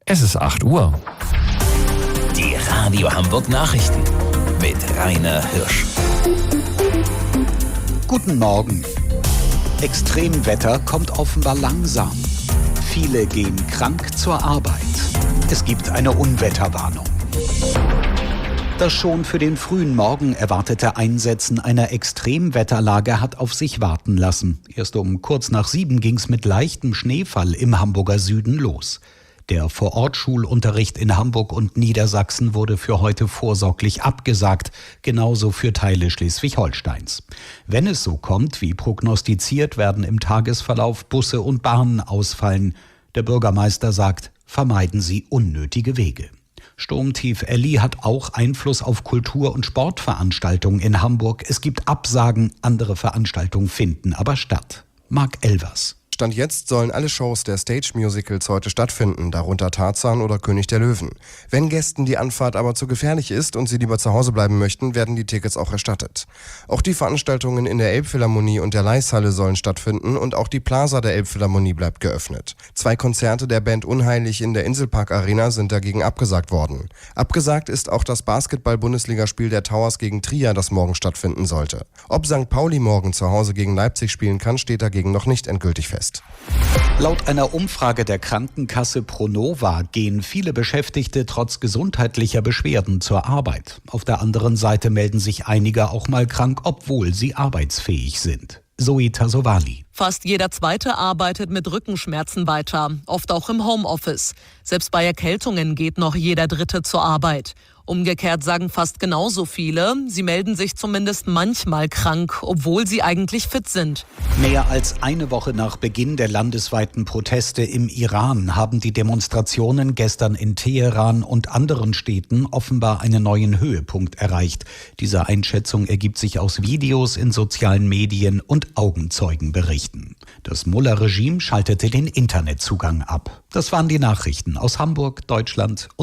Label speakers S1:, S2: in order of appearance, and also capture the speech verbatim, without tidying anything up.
S1: Es ist acht Uhr.
S2: Die Radio Hamburg Nachrichten mit Rainer Hirsch.
S3: Guten Morgen. Extremwetter kommt offenbar langsam. Viele gehen krank zur Arbeit. Es gibt eine Unwetterwarnung. Das schon für den frühen Morgen erwartete Einsetzen einer Extremwetterlage hat auf sich warten lassen. Erst um kurz nach sieben ging es mit leichtem Schneefall im Hamburger Süden los. Der Vorortschulunterricht in Hamburg und Niedersachsen wurde für heute vorsorglich abgesagt, genauso für Teile Schleswig-Holsteins. Wenn es so kommt, wie prognostiziert, werden im Tagesverlauf Busse und Bahnen ausfallen. Der Bürgermeister sagt, vermeiden Sie unnötige Wege. Sturmtief Elli hat auch Einfluss auf Kultur- und Sportveranstaltungen in Hamburg. Es gibt Absagen, andere Veranstaltungen finden aber statt. Marc Elvers.
S4: Stand jetzt sollen alle Shows der Stage-Musicals heute stattfinden, darunter Tarzan oder König der Löwen. Wenn Gästen die Anfahrt aber zu gefährlich ist und sie lieber zu Hause bleiben möchten, werden die Tickets auch erstattet. Auch die Veranstaltungen in der Elbphilharmonie und der Leishalle sollen stattfinden und auch die Plaza der Elbphilharmonie bleibt geöffnet. Zwei Konzerte der Band Unheilig in der Inselpark Arena sind dagegen abgesagt worden. Abgesagt ist auch das Basketball-Bundesligaspiel der Towers gegen Trier, das morgen stattfinden sollte. Ob Sankt Pauli morgen zu Hause gegen Leipzig spielen kann, steht dagegen noch nicht endgültig fest.
S3: Laut einer Umfrage der Krankenkasse Pronova gehen viele Beschäftigte trotz gesundheitlicher Beschwerden zur Arbeit. Auf der anderen Seite melden sich einige auch mal krank, obwohl sie arbeitsfähig sind. Zoe Tasovali.
S5: Fast jeder Zweite arbeitet mit Rückenschmerzen weiter, oft auch im Homeoffice. Selbst bei Erkältungen geht noch jeder Dritte zur Arbeit. Umgekehrt sagen fast genauso viele, sie melden sich zumindest manchmal krank, obwohl sie eigentlich fit sind.
S3: Mehr als eine Woche nach Beginn der landesweiten Proteste im Iran haben die Demonstrationen gestern in Teheran und anderen Städten offenbar einen neuen Höhepunkt erreicht. Diese Einschätzung ergibt sich aus Videos in sozialen Medien und Augenzeugenberichten. Das Mullah-Regime schaltete den Internetzugang ab. Das waren die Nachrichten aus Hamburg, Deutschland und